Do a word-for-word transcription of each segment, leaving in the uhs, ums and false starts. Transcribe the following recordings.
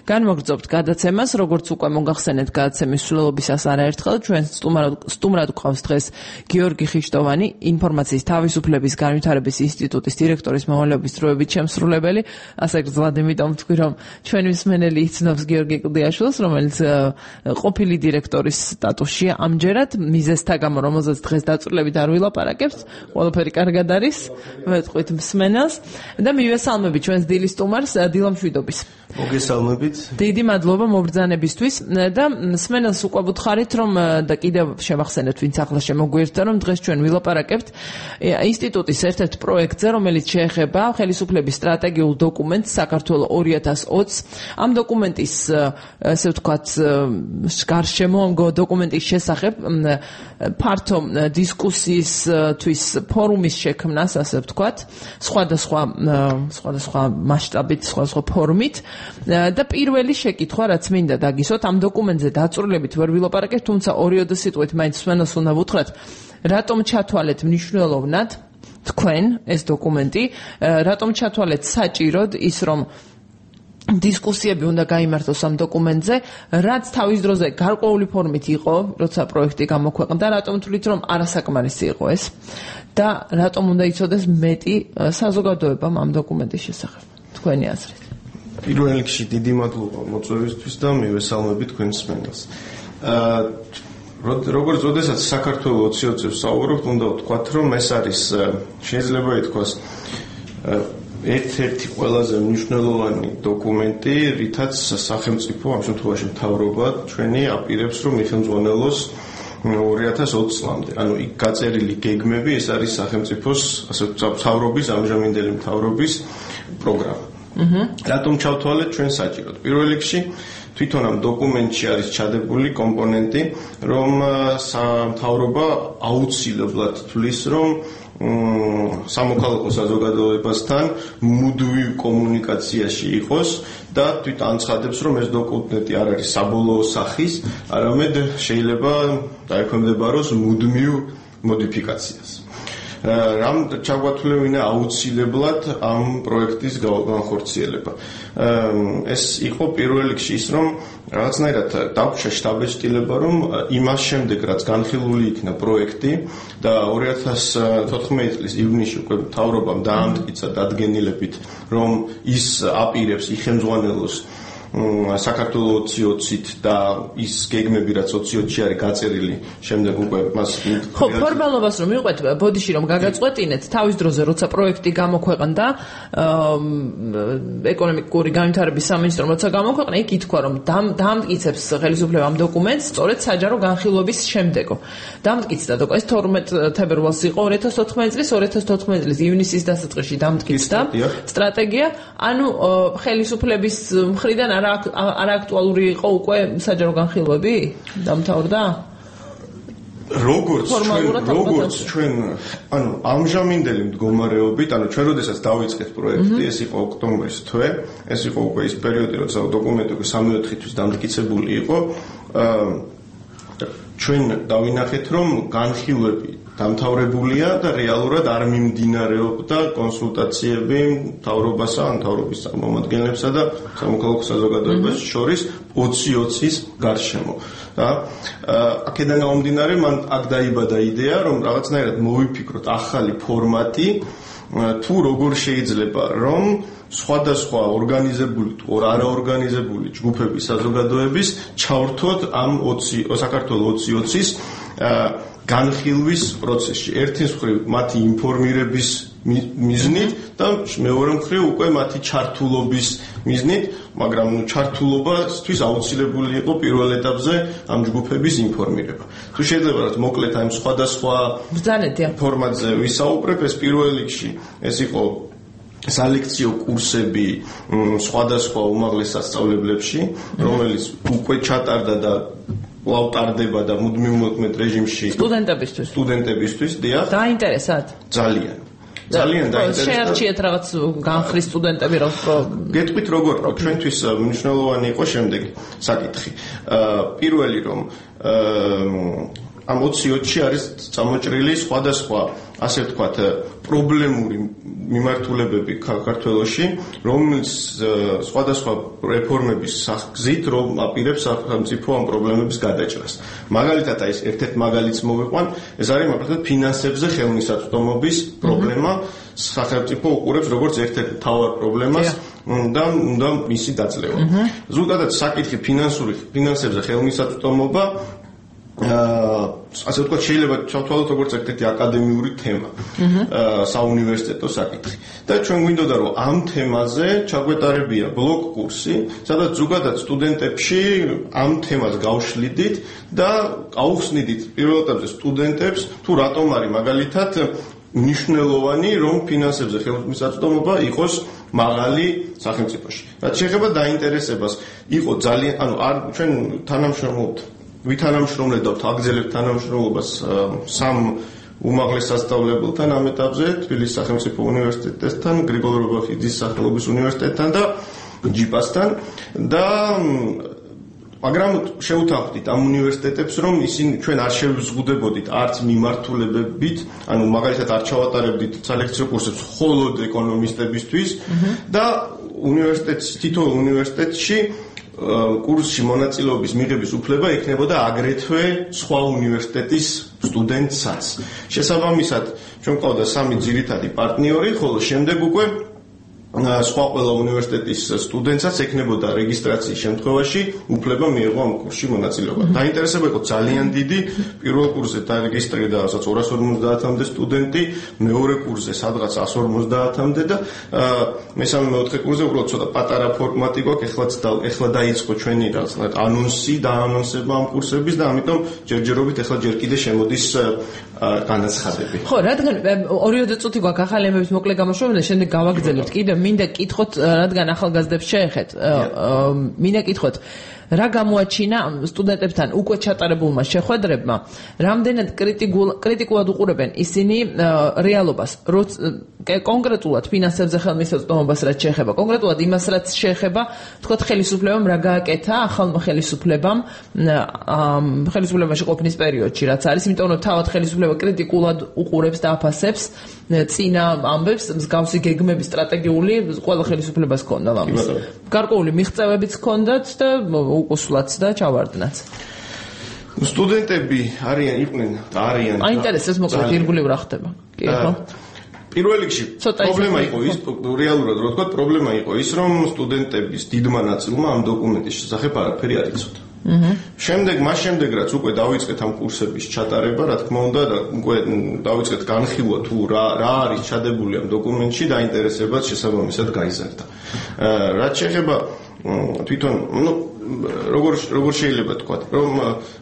განმოგრძობთ გადაცემას, როგორც უკვე მოგახსენეთ გადაცემის მსვლელობისას არაერთხელ, ჩვენ სტუმრად გვყავს დღეს გიორგი ხიშტოვანი, ინფორმაციის თავისუფლების განვითარების ინსტიტუტის დირექტორის მოვალეობის დროებით შემსრულებელი, ასე გძლად იმიტომ ვთქვი, რომ ჩვენი მსმენელი იცნობს გიორგი კლდიაშვილს, რომელიც ყოფილი დირექტორის სტატუსშია ამჯერად, მიზეზთა გამო, რომელზეც დღეს დაწვრილებით არ ვილაპარაკებთ, ყველაფერი კარგად არის, ვეთყვით მსმენელს და მივესალმებით ჩვენს დილის სტუმარს დილა მშვიდობის. მოგესალმებით. დიდი მადლობა მობრძანებისთვის და მსმენელს უკვე ვუთხარით, რომ და კიდევ შევახსენეთ, ვინც ახლა შემოგვიერთდა, რომ დღეს ჩვენ ვილაპარაკებთ ინსტიტუტის ერთ-ერთ პროექტზე, რომელიც შეეხება ხელისუფლების სტრატეგიულ დოკუმენტს საქართველოს ორი ათას ოცი. ამ დოკუმენტის, ესე ვთქვათ, გარშემო ამ დოკუმენტის შესახებ ფართო დისკუსიისთვის ფორუმის შექმნას, ასე ვთქვათ, სხვადასხვა სხვადასხვა მასშტაბით, სხვადასხვა ფორუმით და პირველი შეკითხვა, რაც მინდა დაგისვათ, ამ დოკუმენტზე დაწვრილებით ვერ ვილაპარაკებთ, თუმცა ორიოდე სიტყვით მაინც მსმენელს უნდა ვუთხრათ, რატომ ჩათვალეთ მნიშვნელოვნად თქვენ ეს დოკუმენტი, რატომ ჩათვალეთ საჭიროდ ის, რომ დისკუსიები უნდა გაიმართოს ამ დოკუმენტზე, რაც თავის დროზე გარკვეული ფორმით იყო, როცა პროექტი გამოქვეყნდა, რატომ თვლით, რომ არასაკმარისი იყო ეს და რატომ უნდა იცოდეს მეტი საზოგადოებამ ამ დოკუმენტის შესახებ. თქვენი აზრით. პირველ რიგში დიდი მადლობა მოწვევისთვის და მივესალმებით თქვენს მსმენელს. როგორც ოდესაც საქართველოს ოცი ოცებს საუბრობთ, უნდა ვთქვათ, რომ ეს არის შეიძლება ითქვას ერთ-ერთი ყველაზე მნიშვნელოვანი დოკუმენტი, რითაც სახელმწიფო, ამ შემთხვევაში მთავრობა ჩვენი აპირებს, რომ მიხელმძღვანელოს ორი ათას ოცი წლამდე. ანუ იქ გაწერილი გეგმები, ეს არის სახელმწიფოს, ასე ვთქვათ, მთავრობის, ამჟამინდელი მთავრობის პროგრამა. რატომ ჩავთვალეთ ჩვენ საჭიროდ? პირველ რიგში თვითონ ამ დოკუმენტში არის ჩადებული კომპონენტი, რომ მთავრობა აუცილებლად თვლის, რომ სამოქალაქო საზოგადოებასთან მუდმივ კომუნიკაციაში იყოს და თვით ანცხადებს, რომ ეს დოკუმენტი არ არის საბოლოო სახის, არამედ შეიძლება დაექვემდებაროს მუდმივ მოდიფიკაციას. რამ ჩაგვათვლევინა აუცილებლად ამ პროექტის განხორციელება. ეს იყო პირველ რიგში ის, რომ რაღაცნაირად დაგვჭა შტაბ-ეჭდილება, რომ იმას შემდეგ, რაც განხილული იქნა პროექტი და ორი ათას თოთხმეტი წლის ივნისში უკვე მთავრობამ დაამტკიცა დადგენილებით, რომ ის აპირებს იხელმძღვანელოს საქართველოს ოცი ოცით და ის გეგმები, რაც ოცი ოცში არის გაწერილი, შემდეგ უკვე მას ხო, ფორმალობას რომ მივყვეთ, ბოდიში რომ გაგაწყვეტინეთ, თავის დროზე როცა პროექტი გამოქვეყნდა, ეკონომიკური განვითარების სამინისტრომ როცა გამოქვეყნა, იქ ითქვა, რომ დაამტკიცებს ხელისუფლება ამ დოკუმენტს სწორედ საჯარო განხილვების შემდეგო. დაამტკიცდა და ეს თორმეტი თებერვალს იყო ორი ათას თოთხმეტი წლის, ორი ათას თოთხმეტი წლის ივნისის დასაწყისში დაამტკიცდა სტრატეგია, ანუ ხელისუფლების მხრიდან არააქტუალური იყო უკვე საჯარო განხილვები დამთავრდა? როგორც ჩვენ როგორც ჩვენ ანუ ამჟამინდელი მდგომარეობით, ანუ ჩვენ როდესაც დავიწყეთ პროექტი, ეს იყო ოქტომბრის თვე, ეს იყო უკვე ის პერიოდი, როცა დოკუმენტი უკვე სამი-ოთხი თვის დამტკიცებული იყო. ჩვენ დავინახეთ, რომ განხილვები დამთავრებულია და რეალურად არ მიმდინარეობდა კონსულტაციები მთავრობასა, მთავრობის წარმომადგენლებსა და სამოქალაქო საზოგადოებას შორის ოცი ოცის გარშემო. და აქედან გამომდინარე, მან აქ დაიბადა იდეა, რომ რაღაცნაირად მოვიფიქროთ ახალი ფორმატი, თუ როგორ შეიძლება, რომ სხვადასხვა ორგანიზებული თუ არაორგანიზებული ჯგუფების საზოგადოების ჩავრთვოთ ამ საქართველოს ოცი ოცის განხილვის პროცესში. ერთის მხრივ მათი ინფორმირების მიზნით და მეორე მხრივ უკვე მათი ჩართულობის მიზნით, მაგრამ ჩართულობასთვის აუცილებელი იყო პირველ ეტაპზე ამ ჯგუფების ინფორმირება. თუ შეიძლება რომ მოკლედ ამ სხვადასხვა ფორმატზე ვისაუბრებ, ეს პირველ რიგში ეს იყო სალექციო კურსები სხვადასხვა უმაღლეს სასწავლებლებში, რომელიც უკვე ჩატარდა და კვლავ ტარდება და მუდმივ მოქმედ რეჟიმში სტუდენტებისთვის. სტუდენტებისთვის, დიახ. დაინტერესათ? ძალიან. ძალიან დაინტერესდა. შეარჩიეთ რაღაც განხრის სტუდენტები რა უფრო. გეტყვით როგორ ჩვენთვის მნიშვნელოვანი იყო შემდეგი საკითხი. პირველი რომ ამ ოცი ოცში არის წამოჭრილი სხვადასხვა ასე ვთქვათ, პრობლემური მიმართულებები საქართველოში, რომელიც სხვადასხვა რეფორმების გზით რომ აპირებს სახელმწიფო ამ პრობლემების გადაჭრას. მაგალითად, აი ეს ერთ-ერთი მაგალითს მოვიყვან, ეს არის მაგალითად ფინანსებზე ხელმისაწვდომობის პრობლემა. სახელმწიფო უყურებს როგორც ერთ-ერთ მთავარ პრობლემას და უნდა მისი დაძლევა. ზოგადად საკითხი ფინანსური ფინანსებზე ხელმისაწვდომობა ასე ვთქვათ, შეიძლება ჩავთვალოთ როგორც ერთ-ერთი აკადემიური თემა, საუნივერსიტეტო საკითხი. და ჩვენ გვინდოდა რომ ამ თემაზე ჩაგვეტარებია ბლოკ კურსი, სადაც ზოგადად სტუდენტებში ამ თემას გავშლიდით და აუხსნიდით პირველ ეტაპზე სტუდენტებს, თუ რატომ არის მაგალითად მნიშვნელოვანი რომ ფინანსებზე ხელმისაწვდომობა იყოს მაღალი სახელმწიფოში. რაც შეეხება დაინტერესებას, იყო ძალიან, ანუ არ ჩვენ თანამშრომლობთ ვითანამშრომლებთ, აგრძელებთ თანამშრომლობას სამ უმაღლეს სასწავლებელთან ამ ეტაპზე, თბილისის სახელმწიფო უნივერსიტეტთან, გრიგოლ რობაქიძის სახელობის უნივერსიტეტთან და ჯიპასთან და მაგრამ შევთანხმდით ამ უნივერსიტეტებს, რომ ისინი ჩვენ არ შევიზღუდებოდით არც მიმართულებებით, ანუ მაგალითად არ ჩავატარებდით სალექციო კურსებს მხოლოდ ეკონომისტებისთვის და უნივერსიტეტის თითოეულ უნივერსიტეტში კურსში მონაწილეობის მიღების უფლება ექნებოდა აგრეთვე სხვა უნივერსიტეტის სტუდენტსაც. შესაბამისად, ჩვენ ყავდა სამი ძირითადი პარტნიორი, ხოლო შემდეგ უკვე სხვა ყველა უნივერსიტეტის სტუდენტსაც ექნებოდა რეგისტრაციის შემთხვევაში უფლება მიეღო ამ კურსში მონაწილეობა. დაინტერესება იყო ძალიან დიდი, პირველ კურსზე დარეგისტრირდა რასაც ორას ორმოცდაათამდე სტუდენტი, მეორე კურსზე სადღაც ასს ორმოცდაათამდე და მესამე მეოთხე კურსზე უბრალოდ ცოტა პატარა ფორმატი გვაქვს, ეხლაც ეხლა დაიწყო ჩვენი რაღაც ანონსი და ანონსება ამ კურსების და ამიტომ ჯერჯერობით ეხლა ჯერ კიდე შემოდის განაცხადები. ხო, რადგან ორიოდე წუთი გვაქვს ახალი ემების მოკლე გამოშვება, შემდეგ გავაგრძელებთ კიდე მინდა კითხოთ, რადგან ახალგაზრდებს შეეხეთ, მინდა კითხოთ, რა გამოაჩინა სტუდენტებთან უკვე ჩატარებულმა შეხვედრებმა, რამდენად კრიტიკულად უყურებენ ისინი რეალობას, კონკრეტულად ფინანსებზე ხელმისაწვდომობას რაც შეეხება, კონკრეტულად იმას რაც შეეხება, თქვათ ხელისუფლებამ რა გააკეთა ახალმა ხელისუფლებამ ხელისუფლებაში ყოფნის პერიოდში, რაც არის, იმიტომ რომ თავად ხელისუფლება კრიტიკულად უყურებს და აფასებს წინა ამბებს, მსგავსი გეგმების სტრატეგიული ყველა ხელისუფლებას ჰქონდა ამის. გარკვეული მიღწევებიც ჰქონდათ და უკუსლაც და ჩავარდნაც. სტუდენტები არიან იყვნენ და არიან. აინტერესებს მოკლედ ირგვლივ რა ხდება. კი ხო? პირველ რიგში პრობლემა იყო ის, რეალურად რო ვთქვა, პრობლემა იყო ის, რომ სტუდენტების დიდმა ნაწილმა ამ დოკუმენტის შესახებ არაფერი არ იცოდა. შემდეგ, მას შემდეგ რაც უკვე დავიწყეთ ამ კურსების ჩატარება, რა თქმა უნდა, და უკვე დავიწყეთ განხილვა თუ რა რა არის ჩადებული ამ დოკუმენტში, დაინტერესებაც შესაბამისად გაიზარდა. რაც შეეხება თვითონ, ну, როგორ როგორ შეიძლება თქვა, რომ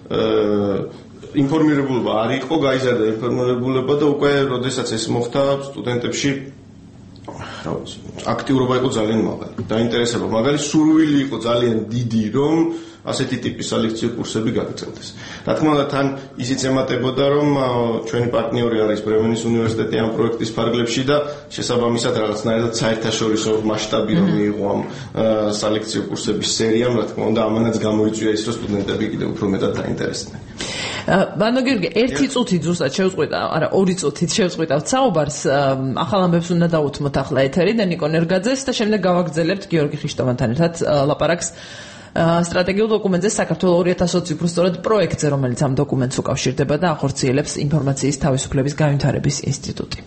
ინფორმირებულობა არ იყო, გაიზარდა ინფორმირებულობა და უკვე როდესაც ეს მოხდა სტუდენტებში რა ვიცი, აქტიურობა იყო ძალიან მაღალი. დაინტერესება, მაგალითად, სურვილი იყო ძალიან დიდი, რომ ასეთი ტიპის სალექციო კურსები გაგრძელდეს. რა თქმა უნდა, თან ისიც ემატებოდა, რომ ჩვენი პარტნიორი არის ბრემენის უნივერსიტეტი ამ პროექტის ფარგლებში და შესაბამისად რაღაცნაირად საერთაშორისო მასშტაბი რომ მიიღო ამ სალექციო კურსების სერიამ, რა თქმა უნდა, ამანაც გამოიწვია ის, რომ სტუდენტები კიდევ უფრო მეტად დაინტერესდნენ. ბანო გიორგი, ერთი წუთი ზუსტად შევწყვიტა, არა, ორი წუთით შევწყვიტავთ საუბარს, ახალ ამბებს უნდა დავუთმოთ ახლა ეთერიდან ნიკო ნერგაძეს და შემდეგ გავაგრძელებთ გიორგი ხიშტოვანთან ერთად ლაპარაკს სტრატეგიულ დოკუმენტზე საქართველოს ორი ათას ოცი უფრო სწორად პროექტზე, რომელიც ამ დოკუმენტს უკავშირდება და ახორციელებს ინფორმაციის თავისუფლების განვითარების ინსტიტუტი.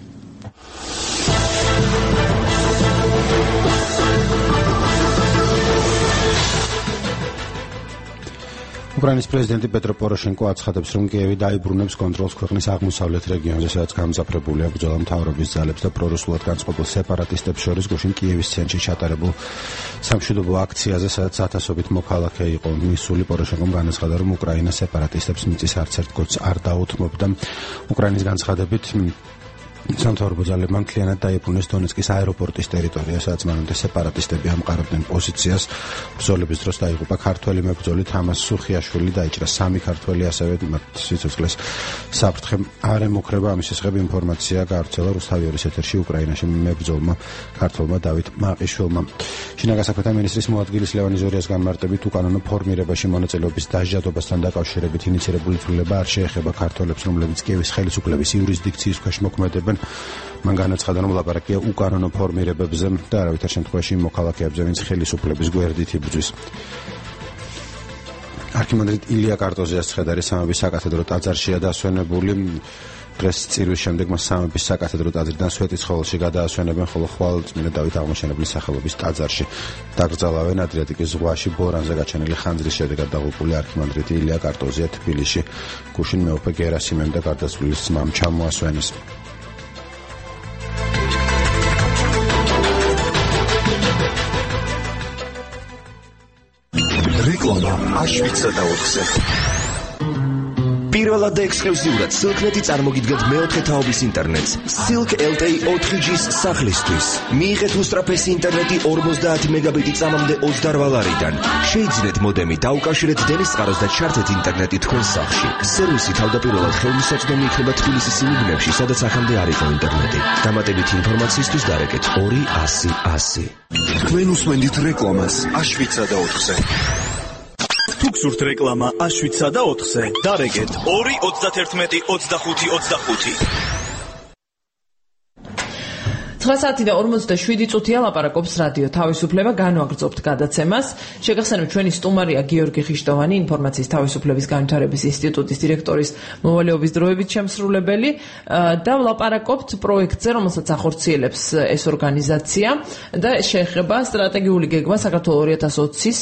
უკრაინის პრეზიდენტი პეტრო პოროშენკო აცხადებს, რომ კიევი დაიბრუნებს კონტროლს ქვეყნის აღმოსავლეთ რეგიონზე, სადაც გამძაფრებულია ბრძოლა მთავრობის ძალებს და პრორუსულად განწყობილ სეპარატისტებს შორის გუშინ კიევის ცენტრში ჩატარებულ სამშვიდობო აქციაზე, სადაც ათასობით მოქალაქე იყო მისული. პოროშენკომ განაცხადა, რომ უკრაინა სეპარატისტებს მიწის არც ერთ გოწს არ დაუთმობდა. უკრაინის განცხადებით სამთავრობო ძალებმა მთლიანად დაიბრუნეს დონეცკის აეროპორტის ტერიტორია, სადაც მანამდე სეპარატისტები ამყარებდნენ პოზიციას. ბრძოლების დროს დაიღუპა ქართველი მებრძოლი თამას სუხიაშვილი, დაიჭრა სამი ქართველი, ასევე მათ სიცოცხლეს საფრთხე არ ემუქრება. ამის შესახებ ინფორმაცია გავრცელა რუსთავის ეთერში უკრაინაში მებრძოლმა ქართველმა დავით მაყიშვილმა. შინაგან საქმეთა მინისტრის მოადგილის ლევან იზორიას განმარტებით, უკანონო ფორმირებაში მონაწილეობის დასჯადობასთან დაკავშირებით ინიცირებული ცვლილება არ შეეხება ქართველებს, რომლებიც კიევის ხელისუფლების იურისდიქციის ქვეშ მოქმედებენ. მან განაცხადა, რომ ლაპარაკია უკანონო ფორმირებებზე და არავითარ შემთხვევაში მოქალაქეებზე, ვინც ხელისუფლების გვერდით იბრძვის. არქიმანდრიტ ილია კარტოზიას ცხედარი სამების საკათედრო ტაძარშია დასვენებული. დღეს წირვის შემდეგ მას სამების საკათედრო ტაძრიდან სვეტიცხოველში გადაასვენებენ, ხოლო ხვალწმინდა დავით აღმაშენებლის სახელობის ტაძარში დაკრძალავენ. ადრიატიკის ზღვაში ბორანზე გაჩენილი ხანძრის შედეგად დაღუპული არქიმანდრიტი ილია კარტოზია თბილისში გუშინ მეუფე გერასიმემ და გარდაცვლილის ძმამ ჩამოასვენეს. რეკლამა აშვიცა და ოთხზე. პირველად და ექსკლუზიურად Silk.net-ი წარმოგიდგენთ მეოთხე თაობის ინტერნეტს Silk ელ ტე ი ოთხ ჯის სახლისთვის. მიიღეთ უსწრაფესი ინტერნეტი ორმოცდაათი მეგაბიტი წამამდე ოცდაოთხ ლარიდან. შეიძინეთ მოდემი, დაუკავშირეთ დენის წყაროს და ჩართეთ ინტერნეტი თქვენს სახლში. სერვისი თავდაპირველად ხელმისაწვდომი იქნება თბილისის იმ უბნებში, სადაც აქამდე არ იყო ინტერნეტი. დამატებითი ინფორმაციისთვის დარეკეთ ორი ასი ასი. თქვენ უსმენთ რეკლამას აშვიცა და ოთხზე. თუ გსურთ რეკლამა აშვიცა და ოთხზე, დარეგეთ ორი ოცდათერთმეტი ოცდახუთი ოცდახუთი. ცხრა საათი და ორმოცდაშვიდი წუთია ლაპარაკობს რადიო თავისუფლება, განვაგრძობთ გადაცემას. შეგახსენებთ, ჩვენი სტუმარია გიორგი ხიშტოვანი, ინფორმაციის თავისუფლების განვითარების ინსტიტუტის დირექტორის მოვალეობის დროებით შემსრულებელი და ვლაპარაკობთ პროექტზე, რომელსაც ახორციელებს ეს ორგანიზაცია და შეეხება სტრატეგიული გეგმა საქართველოს ორი ათას ოცის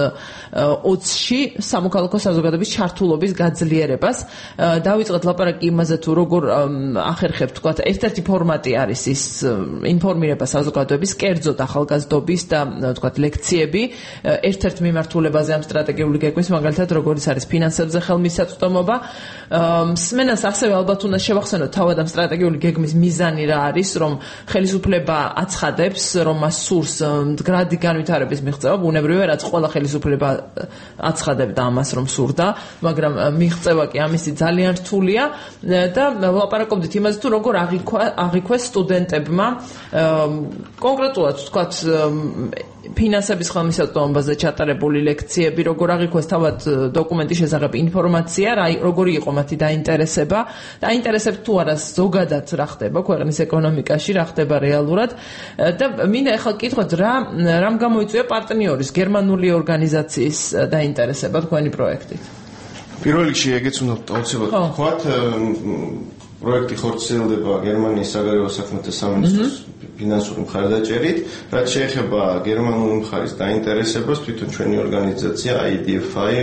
ოცში სამოქალაქო საზოგადოების ჩართულობის გაძლიერებას. დავიწყეთ ლაპარაკი იმაზე, თუ როგორ ახერხებთ, თქვა, ერთ-ერთი ფორმატი არის ის ინფორმირება საზოგადოების, კერძოდ ახალგაზრდობის და თქვათ ლექციები ერთ-ერთ მიმართულებაზე ამ სტრატეგიული გეგმის, მაგალითად როგორიც არის ფინანსებზე ხელმისაწვდომობა. მსმენელს ასევე ალბათ უნდა შევახსენოთ თავად ამ სტრატეგიული გეგმის მიზანი რა არის, რომ ხელისუფლება აცხადებს, რომ მას სურს მდგრადი განვითარების მიღწევა, ბუნებრივია, რაც ყველა ხელისუფლება აცხადებდა ამას, რომ სურდა, მაგრამ მიღწევა კი ამისი ძალიან რთულია და ვლაპარაკობდით იმაზე, თუ როგორ აღიქვეს სტუდენტებმა კონკრეტულად თქვათ ფინანსების ხელმისაწვდომობაზე ჩატარებული ლექციები, როგორ აღიქვეს თავად დოკუმენტის შესახებ ინფორმაცია, როგორი იყო მათი დაინტერესება, დაინტერესებთ თუ არა ზოგადად რა ხდება ქვეყნის ეკონომიკაში, რა ხდება რეალურად და მინდა ახლა გკითხოთ, რა რამ გამოიწვია პარტნიორის გერმანული ორგანიზაციის დაინტერესება თქვენი პროექტით? პირველ რიგში ეგეც უნდა აუცილებლად ვთქვათ, პროექტი ხორციელდება გერმანიის საგარეო საქმეთა სამინისტროს ფინანსური მხარდაჭერით, რაც შეეხება გერმანული მხარის დაინტერესებას, თვითონ ჩვენი ორგანიზაცია აი დი ეფ აი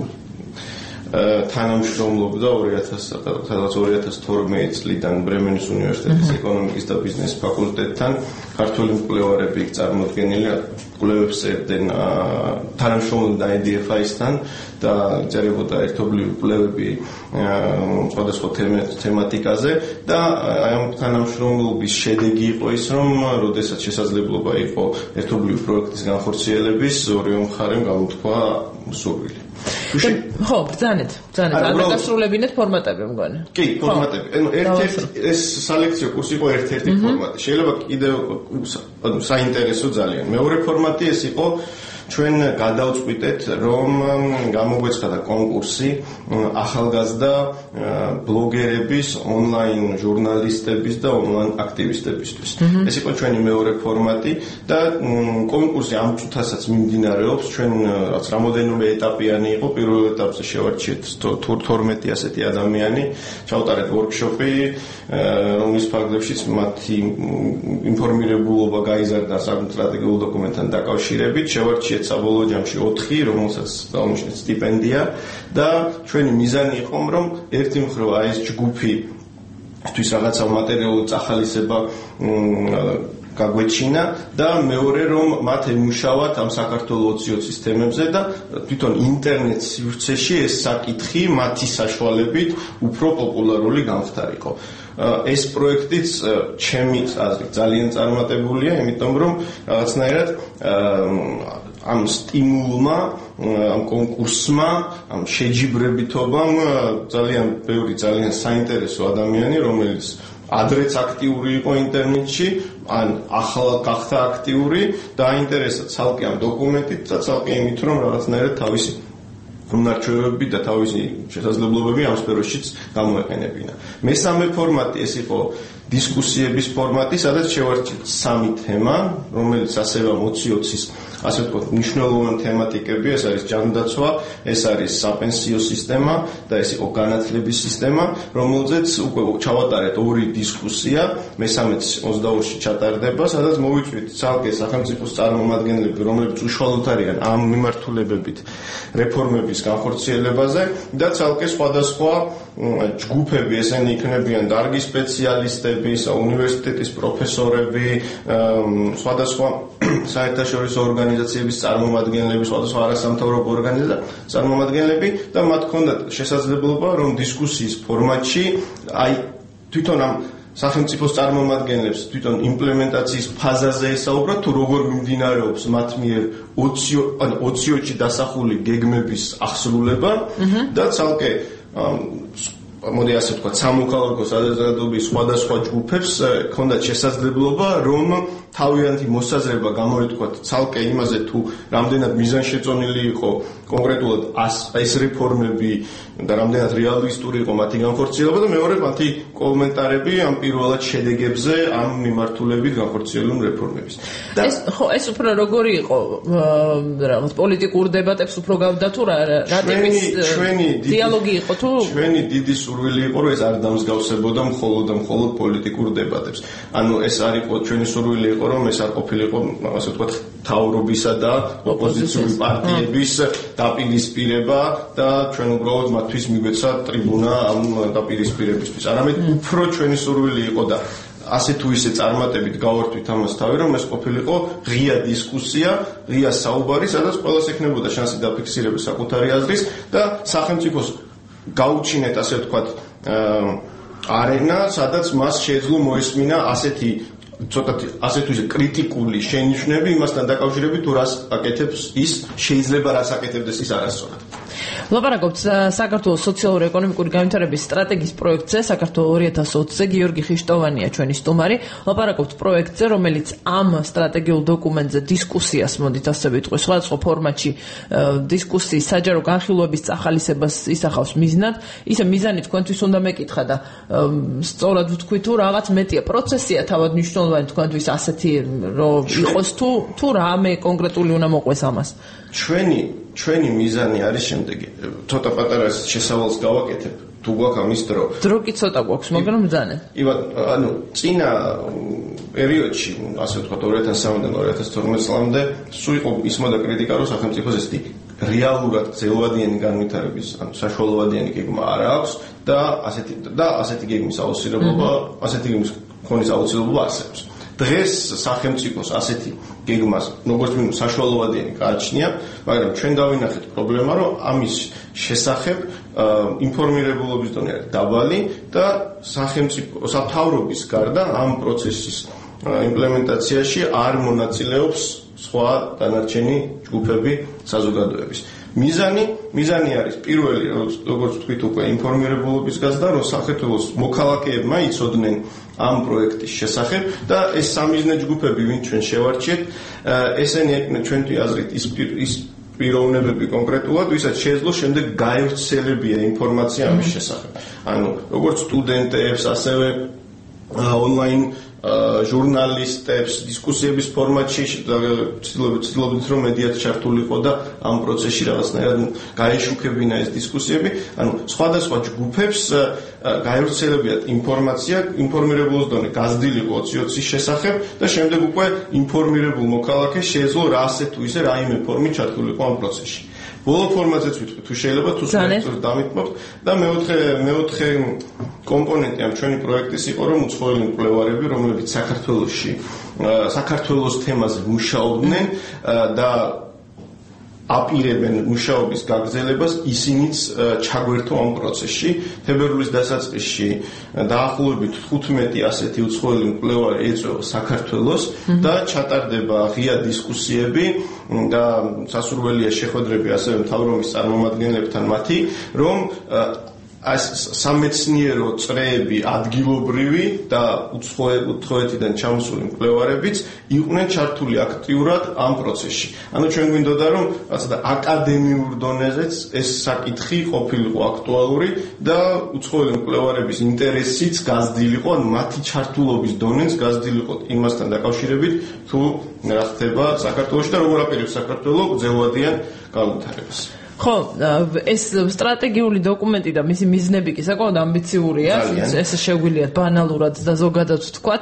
თანამშრომლობდა ორი ათას თორმეტი წლიდან ბრემენის უნივერსიტეტის ეკონომიკის და ბიზნეს ფაკულტეტთან. ქართველი მკვლევარები წარმოდგენილი კვლევებს წერდნენ თანამშრომლობდა აი დი ეფ აის-თან და წერებოდა ერთობლივი კვლევები სხვადასხვა თემატიკაზე და აი ამ თანამშრომლობის შედეგი იყო ის, რომ როდესაც შესაძლებლობა იყო ერთობლივი პროექტის განხორციელების, ორივე მხარემ გამოთქვა სურვილი. ხო, ბრძანეთ, ბრძანეთ, ან გასრულებინეთ ფორმატები მგონი. კი, ფორმატები. ანუ ერთ-ერთი ეს სალექციო კურსი იყო ერთ-ერთი ფორმატი. შეიძლება კიდევ ანუ საინტერესო ძალიან. მეორე ფორმატი ეს იყო ჩვენ გადავწყვიტეთ, რომ გამოგვეცხადა კონკურსი ახალგაზრდა ბლოგერების, ონლაინ ჟურნალისტების და ონლაინ აქტივისტებისთვის. ეს იყო ჩვენი მეორე ფორმატი და კონკურსი ამ წუთასაც მიმდინარეობს. ჩვენ რაც რამოდენიმე ეტაპიანი იყო, პირველ ეტაპზე შევარჩიეთ თორმეტი ასეთი ადამიანი, ჩავტარეთ ვორქშოპი, რომლის ფარგლებშიც მათი ინფორმირებულობა გაიზარდა სტრატეგიულ დოკუმენტთან დაკავშირებით, შევარჩიეთ საბოლოო ჯამში ოთხი, რომელსაც დაუნიშნეთ სტიპენდია და ჩვენი მიზანი იყო, რომ ერთი მხრივ აი ეს ჯგუფი თვის რაღაცა მატერიალური წახალისება გაგვეჩინა და მეორე რომ მათ ემუშავათ ამ საქართველოს ოცი თემებზე და თვითონ ინტერნეტ სივრცეში ეს საკითხი მათი საშუალებით უფრო პოპულარული გამხდარიყო. ეს პროექტიც ჩემი აზრით ძალიან წარმატებულია, იმიტომ რომ რაღაცნაირად ამ სტიმულმა, ამ კონკურსმა, ამ შეჯიბრებითობამ ძალიან ბევრი ძალიან საინტერესო ადამიანი, რომელიც ადრეც აქტიური იყო ინტერნეტში, ან ახლა გახდა აქტიური, დაინტერესდა ცალკე ამ დოკუმენტით და ცალკე იმით, რომ რაღაცნაირად თავისი უნარჩვევები და თავისი შესაძლებლობები ამ სფეროშიც გამოეყენებინა. მესამე ფორმატი ეს იყო დისკუსიების ფორმატი, სადაც შევარჩიეთ სამი თემა, რომელიც ასევე ოცი ოცის ასე ვთქვათ, მნიშვნელოვანი თემატიკები, ეს არის ჯანდაცვა, ეს არის საპენსიო სისტემა და ეს იყო განათლების სისტემა, რომელზეც უკვე ჩავატარეთ ორი დისკუსია, მესამეც ოცდაორში ჩატარდება, სადაც მოვიწვით ცალკე სახელმწიფოს წარმომადგენლები, რომლებიც უშუალოდ არიან ამ მიმართულებებით რეფორმების განხორციელებაზე და ცალკე სხვადასხვა ჯგუფები, ესენი იქნებიან დარგი სპეციალისტები, უნივერსიტეტის პროფესორები, სხვადასხვა საერთაშორისო ორგანიზაციების წარმომადგენლები, სხვადასხვა არასამთავრობო ორგანიზაციების წარმომადგენლები და მათ ჰქონდათ შესაძლებლობა, რომ დისკუსიის ფორმატში აი თვითონ ამ სახელმწიფოს წარმომადგენლებს თვითონ იმპლემენტაციის ფაზაზე ესაუბრათ, თუ როგორ მიმდინარეობს მათ მიერ ოცი-ოცი დასახული გეგმების აღსრულება და ცალკე მოდი ასე ვთქვათ, სამოქალაქო საზოგადოების სხვადასხვა ჯგუფებს ჰქონდათ შესაძლებლობა, რომ თავიანთი მოსაზრება გამოეთქვათ ცალკე იმაზე, თუ რამდენად მიზანშეწონილი იყო კონკრეტულად ეს რეფორმები და რამდენად რეალისტური იყო მათი განხორციელება და მეორე მათი კომენტარები ამ პირველად შედეგებზე ამ მიმართულებით განხორციელებული რეფორმების. ეს ხო ეს უფრო როგორი იყო რაღაც პოლიტიკურ დებატებს უფრო გავდა თუ რა ტიპის დიალოგი იყო თუ ჩვენი დიდი სურვილი იყო, რომ ეს არ დამსგავსებოდა მხოლოდ და მხოლოდ პოლიტიკურ დებატებს. ანუ ეს არ იყო ჩვენი სურვილი იყო, რომ ეს არ ყოფილიყო, ასე ვთქვათ, მთავრობისა და ოპოზიციური პარტიების დაპირისპირება და ჩვენ უბრალოდ მათთვის მიგვეცა ტრიბუნა ამ დაპირისპირებისთვის. არამედ უფრო ჩვენი სურვილი იყო და ასე თუ ისე წარმატებით გავართვით ამას თავი, რომ ეს ყოფილიყო ღია დისკუსია, ღია საუბარი, სადაც ყველას ექნებოდა შანსი დაფიქსირების საკუთარი აზრის და სახელმწიფოს გაუჩინეთ, ასე ვთქვათ, არენა, სადაც მას შეეძლო მოესმინა ასეთი ცოტათი ასე თუ ისე კრიტიკული შენიშვნები იმასთან დაკავშირებით, თუ რას აკეთებს ის, შეიძლება რას აკეთებდეს ის არასწორად. ლაპარაკობთ საქართველოს სოციალურ-ეკონომიკური განვითარების სტრატეგიის პროექტზე, საქართველოს ორი ათას ოცზე, გიორგი ხიშტოვანია ჩვენი სტუმარი. ლაპარაკობთ პროექტზე, რომელიც ამ სტრატეგიულ დოკუმენტზე დისკუსიას, მოდით ასე ვიტყვი, სხვადასხვა ფორმატში დისკუსიის საჯარო განხილვების წახალისებას ისახავს მიზნად. ისე მიზანი თქვენთვის უნდა მეკითხა და სწორად ვთქვი, თუ რაღაც მეტია პროცესია თავად მნიშვნელოვანი თქვენთვის ასეთი რომ იყოს თუ თუ რამე კონკრეტული უნდა მოყვეს ამას. ჩვენი ჩვენი მიზანი არის შემდეგი. ცოტა პატარა შესავალს გავაკეთებ. თუ გვაქვს ამის დრო. დრო კი ცოტა გვაქვს, მაგრამ მძანე. იბათ, ანუ წინა პერიოდში, ასე ვთქვათ, ორი ათას სამიდან ორი ათას თორმეტ წლამდე სულ იყო ისმოდა კრიტიკა, რომ სახელმწიფოს ეს რეალურად ძელვადიანი განვითარების, ანუ საშუალოვადიანი გეგმა არ აქვს და ასეთი და ასეთი გეგმის აუცილებლობა, ასეთი გეგმის ქონის აუცილებლობა არსებობს. დღეს სახელმწიფოს ასეთი გეგმას როგორც მინიმუმ საშუალოვადიანი გააჩნია, მაგრამ ჩვენ დავინახეთ პრობლემა, რომ ამის შესახებ ინფორმირებულობის დონე არის დაბალი და სახელმწიფო სამთავრობის გარდა ამ პროცესის იმპლემენტაციაში არ მონაწილეობს სხვა დანარჩენი ჯგუფები საზოგადოების. მიზანი, მიზანი არის პირველი, როგორც ვთქვით უკვე ინფორმირებულობის გაზრდა, რომ საქართველოს მოქალაქეებმა იცოდნენ ამ პროექტის შესახებ და ეს სამიზნე ჯგუფები, ვინც ჩვენ შევარჩიეთ, ესენი ეკვნენ ჩვენთვის აზრით ის ის პიროვნებები კონკრეტულად, ვისაც შეეძლო შემდეგ გაევრცელებია ინფორმაცია ამის შესახებ. ანუ როგორც სტუდენტებს, ასევე ონლაინ ჟურნალისტებს, დისკუსიების ფორმატში ცდილობთ, რომ მედიაც ჩართულიყო და ამ პროცესში რაღაცნაირად გაეშუქებინა ეს დისკუსიები. ანუ სხვადასხვა ჯგუფებს გაევრცელებიათ ინფორმაცია, ინფორმირებულობის დონე გაზრდილიყო ოცი ოცის შესახებ და შემდეგ უკვე ინფორმირებულ მოქალაქეს შეეძლო რა ასე თუ ისე რაიმე ფორმით ჩართულიყო ამ პროცესში. ბოლო ფორმატზეც ვიტყვი, თუ შეიძლება თუ სწორად დამიტყობთ და მეოთხე მეოთხე კომპონენტი ამ ჩვენი პროექტის იყო, რომ უცხოელი მკვლევარები, რომლებიც საქართველოში საქართველოს თემაზე მუშაობდნენ და აპირებენ მუშაობის გაგრძელებას, ისინიც ჩაგვერთო ამ პროცესში. თებერვლის დასაწყისში დაახლოებით თხუთმეტი ასეთი უცხოელი მკვლევარი ეწევა საქართველოს და ჩატარდება ღია დისკუსიები და სასურველია შეხვედრები ასევე მთავრობის წარმომადგენლებთან მათი, რომ ეს სამეცნიერო წრეები ადგილობრივი და უცხოეთიდან ჩამოსული მკვლევარებიც იყვნენ ჩართული აქტიურად ამ პროცესში. ანუ ჩვენ გვინდოდა რომ რაღაცა აკადემიურ დონეზეც ეს საკითხი ყოფილიყო აქტუალური და უცხოელი მკვლევარების ინტერესიც გაზრდილიყო, ანუ მათი ჩართულობის დონეც გაზრდილიყო იმასთან დაკავშირებით, თუ რა ხდება საქართველოში და როგორ აპირებს საქართველოს გრძელვადიან განვითარებას. ხო, ეს სტრატეგიული დოკუმენტი და მისი მიზნები კი საკმაოდ ამბიციურია, ეს შეგვიძლია ბანალურად და ზოგადად ვთქვათ.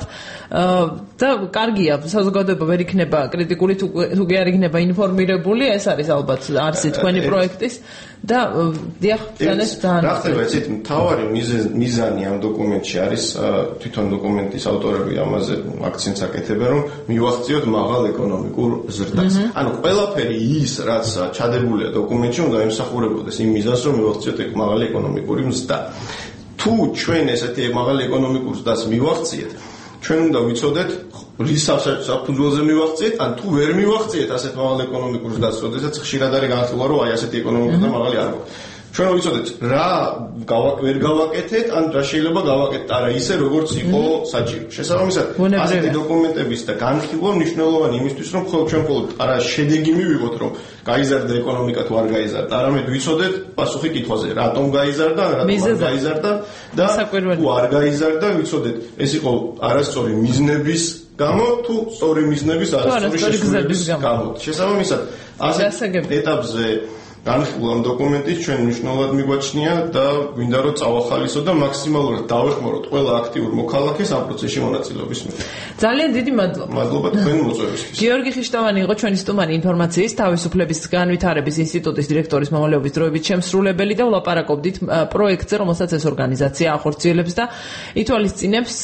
და კარგია, საზოგადოება ვერ იქნება კრიტიკული, თუ კი არ იქნება ინფორმირებული, ეს არის ალბათ არსი თქვენი პროექტის და დიახ, ძალიან ძალიან. რა ხდება, იცით, მთავარი მიზანი ამ დოკუმენტში არის თვითონ დოკუმენტის ავტორები ამაზე აქცენტს აკეთებენ, რომ მივახციოთ მაღალ ეკონომიკურ ზრდას. ანუ ყველაფერი ის, რაც ჩადებულია დოკუმენტში უნდა ემსახურებოდეს იმ მიზანს, რომ მივახციოთ მაღალი ეკონომიკური ზრდა. თუ ჩვენ ესეთი მაღალი ეკონომიკური ზრდას მივახციეთ, ჩვენ უნდა ვიცოდეთ, რის საფუძველზე მივახციეთ, ან თუ ვერ მივახციეთ ასეთ მაღალ ეკონომიკურ ზრდას, როდესაც ხშირად არის განხილვა, რომ აი ასეთი ეკონომიკური ზრდა მაღალი არ გვაქვს. ჩვენ ვიცოდეთ, რა ვერ გავაკეთეთ, ან რა შეიძლება გავაკეთეთ, არა ისე, როგორც იყო საჭირო. შესაბამისად, ასეთი დოკუმენტების და განხილვა მნიშვნელოვანი იმისთვის, რომ მხოლოდ ჩვენ მხოლოდ არა შედეგი მივიღოთ, რომ გაიზარდა ეკონომიკა თუ არ გაიზარდა, არამედ ვიცოდეთ პასუხი კითხვაზე, რატომ გაიზარდა, რატომ არ გაიზარდა და თუ არ გაიზარდა, ვიცოდეთ, ეს იყო არასწორი მიზნების გამო თუ სწორი მიზნების არასწორი შესრულების გამო. შესაბამისად, ასეთ ეტაპზე განხილვა ამ დოკუმენტის ჩვენ მნიშვნელოვნად მიგვაჩნია და გვინდა რომ წავახალისო და მაქსიმალურად დავეხმაროთ ყველა აქტიურ მოქალაქეს ამ პროცესში მონაწილეობის მიღებაში. ძალიან დიდი მადლობა. მადლობა თქვენი მოწვევისთვის. გიორგი ხიშტოვანი იყო ჩვენი სტუმარი ინფორმაციის თავისუფლების განვითარების ინსტიტუტის დირექტორის მომალეობის დროებით შემსრულებელი და ვლაპარაკობდით პროექტზე, რომელსაც ეს ორგანიზაცია ახორციელებს და ითვალისწინებს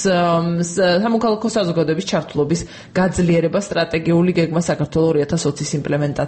სამოქალაქო საზოგადოების ჩართულობის გაძლიერება სტრატეგიული გეგმა საქართველოს ორი ათას ოცის იმპლემენტაციაში.